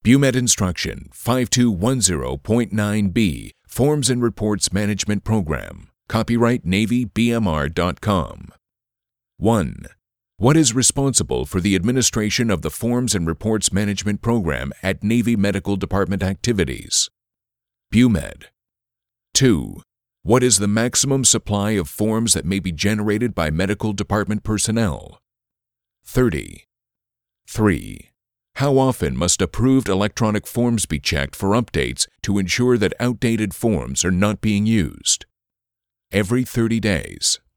BUMED Instruction 5210.9b Forms and Reports Management Program. Copyright NavyBMR.com. 1. What is responsible for the administration of the Forms and Reports Management Program at Navy Medical Department activities? BUMED. 2. What is the maximum supply of forms that may be generated by medical department personnel? 30. 3. How often must approved electronic forms be checked for updates to ensure that outdated forms are not being used? Every 30 days.